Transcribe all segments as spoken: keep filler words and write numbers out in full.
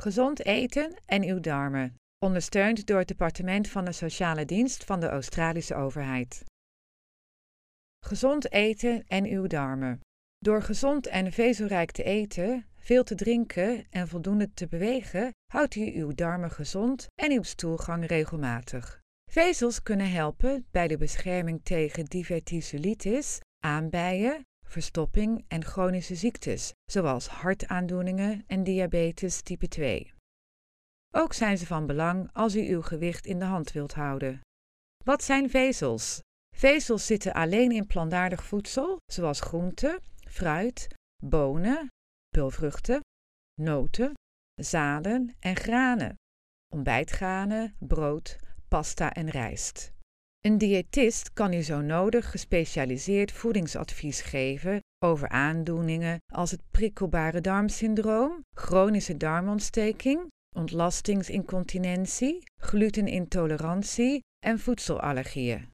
Gezond eten en uw darmen. Ondersteund door het Departement van de Sociale Dienst van de Australische overheid. Gezond eten en uw darmen. Door gezond en vezelrijk te eten, veel te drinken en voldoende te bewegen, houdt u uw darmen gezond en uw stoelgang regelmatig. Vezels kunnen helpen bij de bescherming tegen diverticulitis, aanbijen, verstopping en chronische ziektes, zoals hartaandoeningen en diabetes type twee. Ook zijn ze van belang als u uw gewicht in de hand wilt houden. Wat zijn vezels? Vezels zitten alleen in plantaardig voedsel, zoals groenten, fruit, bonen, peulvruchten, noten, zaden en granen, ontbijtgranen, brood, pasta en rijst. Een diëtist kan u zo nodig gespecialiseerd voedingsadvies geven over aandoeningen als het prikkelbare darmsyndroom, chronische darmontsteking, ontlastingsincontinentie, glutenintolerantie en voedselallergieën.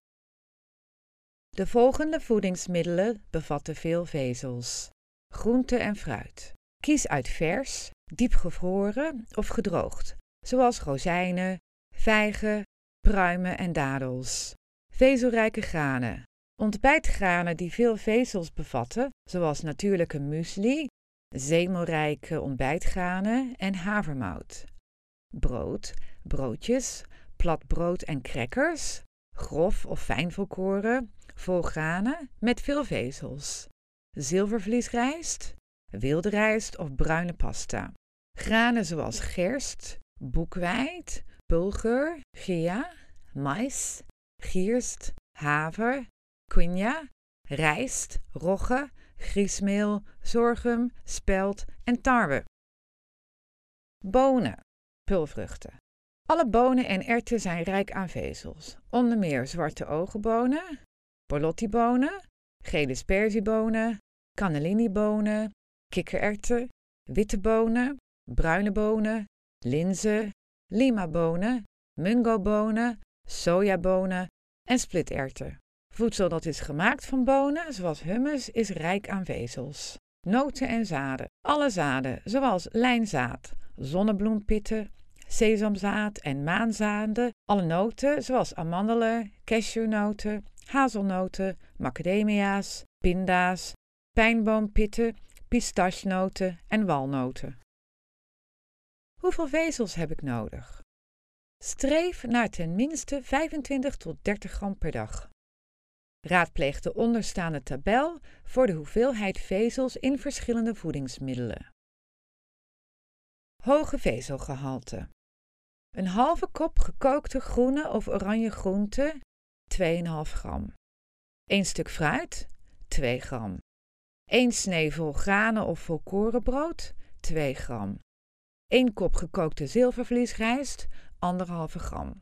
De volgende voedingsmiddelen bevatten veel vezels. Groente en fruit. Kies uit vers, diepgevroren of gedroogd, zoals rozijnen, vijgen, pruimen en dadels. Vezelrijke granen. Ontbijtgranen die veel vezels bevatten, zoals natuurlijke muesli, zeemelrijke ontbijtgranen en havermout. Brood, broodjes, plat brood en crackers, grof of fijn volkoren, vol granen met veel vezels. Zilvervliesrijst, wilde rijst of bruine pasta. Granen zoals gerst, boekweit, bulgur, chia, mais, gierst, haver, quinoa, rijst, rogge, griesmeel, sorghum, spelt en tarwe. Bonen, peulvruchten. Alle bonen en erwten zijn rijk aan vezels, onder meer zwarte ogenbonen, borlottibonen, gele sperziebonen, cannellinibonen, kikkererwten, witte bonen, bruine bonen, linzen, limabonen, mungobonen, sojabonen en splitterwten. Voedsel dat is gemaakt van bonen, zoals hummus, is rijk aan vezels. Noten en zaden. Alle zaden, zoals lijnzaad, zonnebloempitten, sesamzaad en maanzaden. Alle noten, zoals amandelen, cashewnoten, hazelnoten, macadamia's, pinda's, pijnboompitten, pistachenoten en walnoten. Hoeveel vezels heb ik nodig? Streef naar ten minste vijfentwintig tot dertig gram per dag. Raadpleeg de onderstaande tabel voor de hoeveelheid vezels in verschillende voedingsmiddelen. Hoge vezelgehalte. Een halve kop gekookte groene of oranje groente, twee komma vijf gram. één stuk fruit, twee gram. één snee vol granen of volkorenbrood, twee gram. één kop gekookte zilvervliesrijst, anderhalf gram.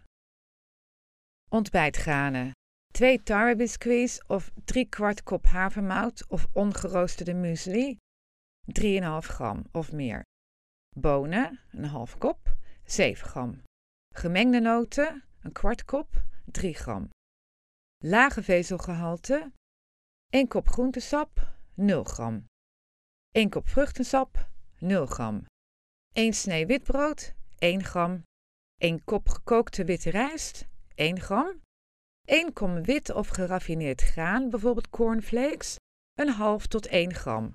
Ontbijtgranen. twee tarwebiscuits of drie kwart kop havermout of ongeroosterde muesli, drie komma vijf gram of meer. Bonen, een half kop, zeven gram. Gemengde noten, een kwart kop, drie gram. Lage vezelgehalte, één kop groentesap, nul gram. één kop vruchtensap, nul gram. één snee witbrood, één gram. één kop gekookte witte rijst, één gram. één kom wit of geraffineerd graan, bijvoorbeeld cornflakes, een half tot één gram.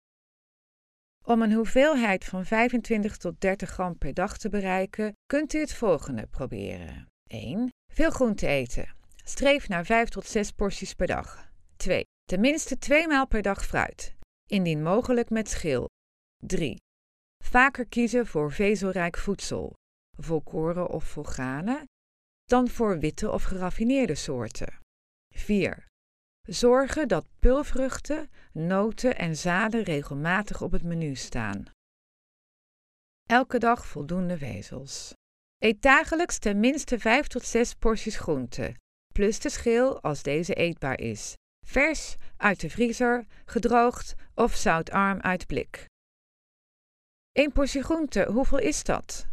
Om een hoeveelheid van vijfentwintig tot dertig gram per dag te bereiken, kunt u het volgende proberen. één. Veel groente eten. Streef naar vijf tot zes porties per dag. twee. Tenminste twee maal per dag fruit. Indien mogelijk met schil. drie. Vaker kiezen voor vezelrijk voedsel, volkoren of volgranen, dan voor witte of geraffineerde soorten. vier. Zorgen dat peulvruchten, noten en zaden regelmatig op het menu staan. Elke dag voldoende vezels. Eet dagelijks ten minste vijf tot zes porties groente, plus de schil als deze eetbaar is. Vers, uit de vriezer, gedroogd of zoutarm uit blik. Eén portie groente, hoeveel is dat?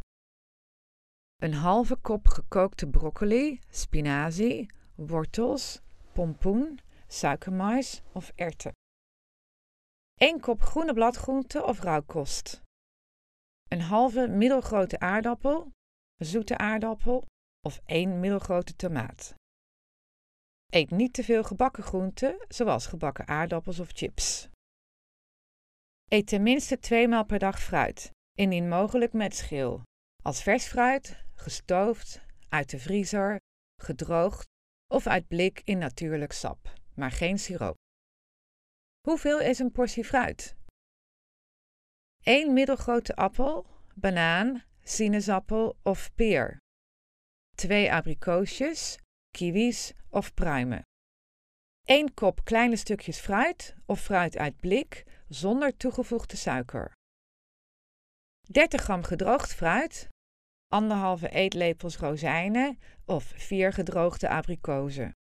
Een halve kop gekookte broccoli, spinazie, wortels, pompoen, suikermais of erwten. één kop groene bladgroente of rauwkost. een halve middelgrote aardappel, een zoete aardappel of één middelgrote tomaat. Eet niet te veel gebakken groenten, zoals gebakken aardappels of chips. Eet tenminste twee maal per dag fruit, indien mogelijk met schil. Als vers fruit, gestoofd, uit de vriezer, gedroogd of uit blik in natuurlijk sap, maar geen siroop. Hoeveel is een portie fruit? één middelgrote appel, banaan, sinaasappel of peer. twee abrikoosjes, kiwis of pruimen. één kop kleine stukjes fruit of fruit uit blik zonder toegevoegde suiker. dertig gram gedroogd fruit, anderhalve eetlepels rozijnen of vier gedroogde abrikozen.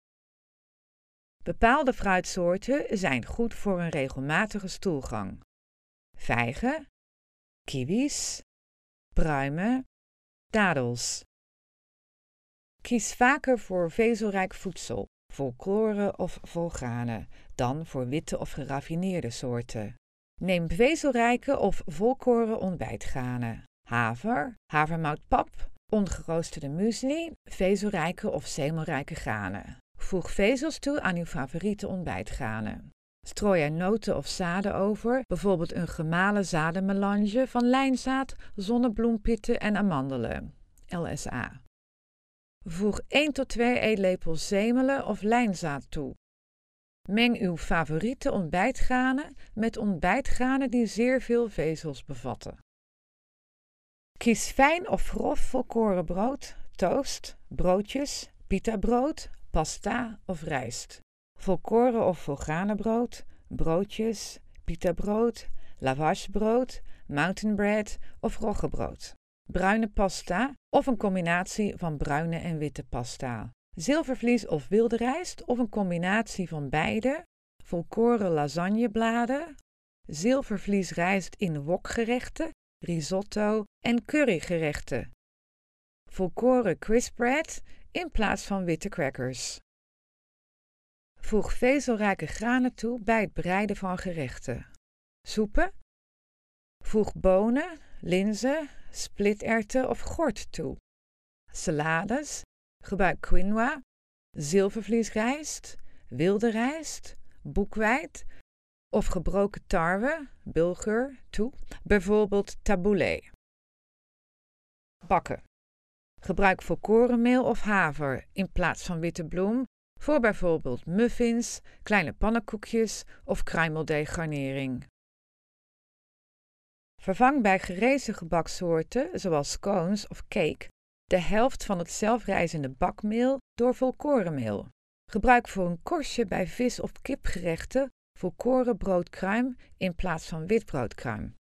Bepaalde fruitsoorten zijn goed voor een regelmatige stoelgang. Vijgen, kiwis, pruimen, dadels. Kies vaker voor vezelrijk voedsel, volkoren of volgranen, dan voor witte of geraffineerde soorten. Neem vezelrijke of volkoren ontbijtgranen, haver, havermoutpap, ongeroosterde muesli, vezelrijke of zemelrijke granen. Voeg vezels toe aan uw favoriete ontbijtgranen. Strooi er noten of zaden over, bijvoorbeeld een gemalen zadenmelange van lijnzaad, zonnebloempitten en amandelen, L S A. Voeg één tot twee eetlepels zemelen of lijnzaad toe. Meng uw favoriete ontbijtgranen met ontbijtgranen die zeer veel vezels bevatten. Kies fijn of grof volkoren brood, toast, broodjes, pitabrood, pasta of rijst. Volkoren of volgranenbrood, broodjes, pitabrood, lavashbrood, mountain bread of roggebrood. Bruine pasta of een combinatie van bruine en witte pasta. Zilvervlies of wilde rijst of een combinatie van beide. Volkoren lasagnebladen, zilvervliesrijst in wokgerechten, risotto en currygerechten. Volkoren crisp bread in plaats van witte crackers. Voeg vezelrijke granen toe bij het bereiden van gerechten. Soepen. Voeg bonen, linzen, splitterwten of gort toe. Salades. Gebruik quinoa, zilvervliesrijst, wilde rijst, boekweit of gebroken tarwe, bulgur toe, bijvoorbeeld tabbouleh. Bakken. Gebruik volkorenmeel of haver in plaats van witte bloem voor bijvoorbeeld muffins, kleine pannenkoekjes of kruimeldeeg-garnering. Vervang bij gerezen gebaksoorten, zoals scones of cake, de helft van het zelfrijzende bakmeel door volkorenmeel. Gebruik voor een korstje bij vis- of kipgerechten volkoren broodkruim in plaats van witbroodkruim.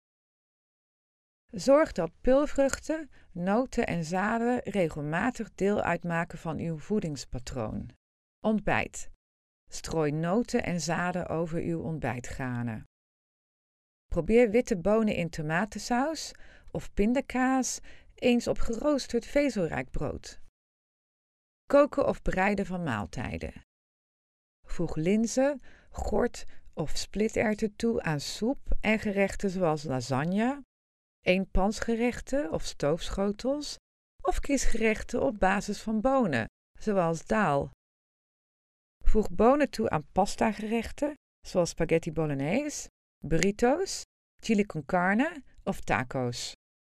Zorg dat peulvruchten, noten en zaden regelmatig deel uitmaken van uw voedingspatroon. Ontbijt. Strooi noten en zaden over uw ontbijtgranen. Probeer witte bonen in tomatensaus of pindakaas eens op geroosterd vezelrijk brood. Koken of bereiden van maaltijden. Voeg linzen, gort of splitterwten toe aan soep en gerechten zoals lasagne, eenpansgerechten of stoofschotels of kies gerechten op basis van bonen, zoals daal. Voeg bonen toe aan pastagerechten zoals spaghetti bolognese, burrito's, chili con carne of taco's.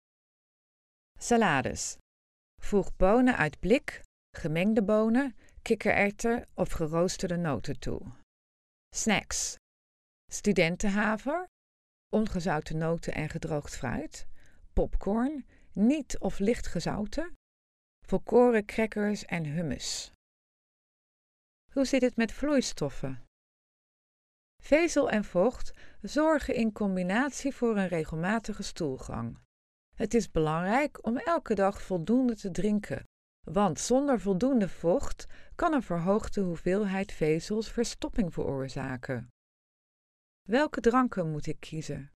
Salades. Voeg bonen uit blik, gemengde bonen, kikkererwten of geroosterde noten toe. Snacks. Studentenhaver, ongezouten noten en gedroogd fruit, popcorn, niet of licht gezouten, volkoren crackers en hummus. Hoe zit het met vloeistoffen? Vezel en vocht zorgen in combinatie voor een regelmatige stoelgang. Het is belangrijk om elke dag voldoende te drinken, want zonder voldoende vocht kan een verhoogde hoeveelheid vezels verstopping veroorzaken. Welke dranken moet ik kiezen?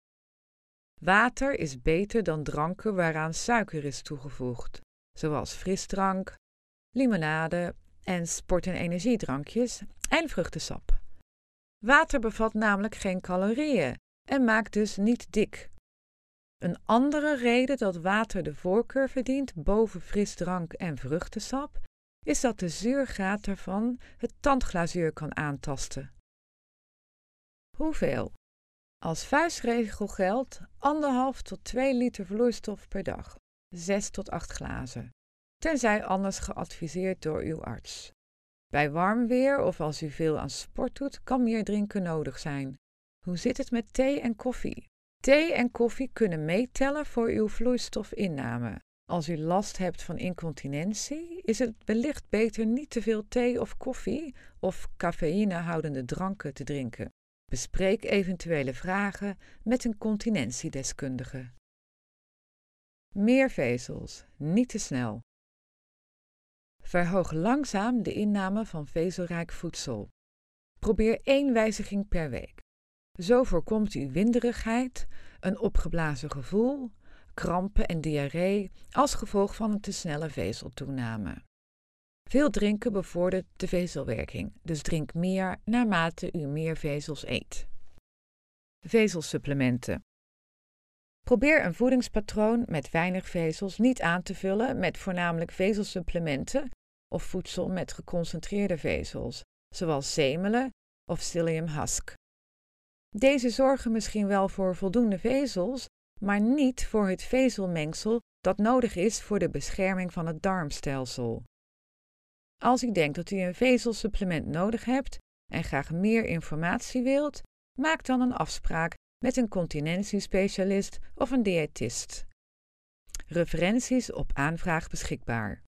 Water is beter dan dranken waaraan suiker is toegevoegd, zoals frisdrank, limonade en sport- en energiedrankjes en vruchtensap. Water bevat namelijk geen calorieën en maakt dus niet dik. Een andere reden dat water de voorkeur verdient boven frisdrank en vruchtensap is dat de zuurgraad ervan het tandglazuur kan aantasten. Hoeveel? Als vuistregel geldt anderhalf tot twee liter vloeistof per dag, zes tot acht glazen, tenzij anders geadviseerd door uw arts. Bij warm weer of als u veel aan sport doet, kan meer drinken nodig zijn. Hoe zit het met thee en koffie? Thee en koffie kunnen meetellen voor uw vloeistofinname. Als u last hebt van incontinentie, is het wellicht beter niet te veel thee of koffie of cafeïnehoudende dranken te drinken. Bespreek eventuele vragen met een continentiedeskundige. Meer vezels, niet te snel. Verhoog langzaam de inname van vezelrijk voedsel. Probeer één wijziging per week. Zo voorkomt u winderigheid, een opgeblazen gevoel, krampen en diarree als gevolg van een te snelle vezeltoename. Veel drinken bevordert de vezelwerking, dus drink meer naarmate u meer vezels eet. Vezelsupplementen. Probeer een voedingspatroon met weinig vezels niet aan te vullen met voornamelijk vezelsupplementen of voedsel met geconcentreerde vezels, zoals zemelen of psyllium husk. Deze zorgen misschien wel voor voldoende vezels, maar niet voor het vezelmengsel dat nodig is voor de bescherming van het darmstelsel. Als u denkt dat u een vezelsupplement nodig hebt en graag meer informatie wilt, maak dan een afspraak met een continentiespecialist of een diëtist. Referenties op aanvraag beschikbaar.